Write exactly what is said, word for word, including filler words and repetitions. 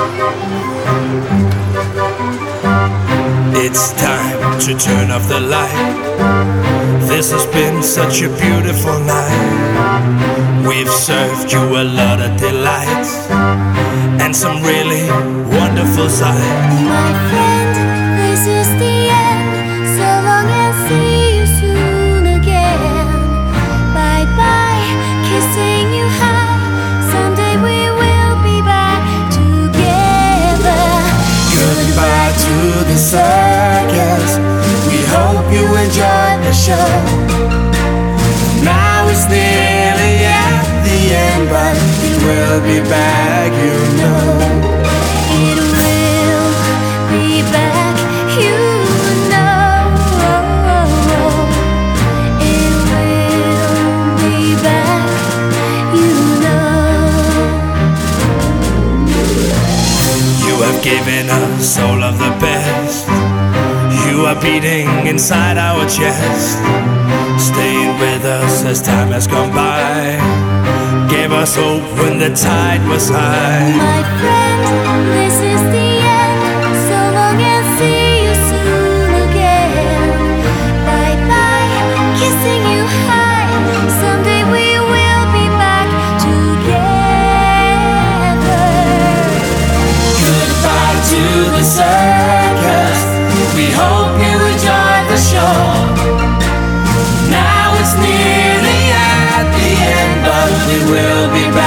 It's time to turn off the light. This has been such a beautiful night. We've served you a lot of delights and some really wonderful sights. My friend, this is the end. So long and see you soon again. Bye bye, kissing you high. Someday we will be back together. Goodbye to the circus. We hope you enjoyed the show. Now it's nearly at the end, but it will be back, you know. It will be back, you know. It will be back, you know. You have given us all of the best. You are beating inside our chest, staying with us as time has gone by. Gave us hope when the tide was high. My friend, this is the end. So long and see you soon again. Bye bye, kissing you high. Someday we will be back together. Goodbye to the circus. We hope you enjoyed the show. Now it's nearly at the end, but we will be back.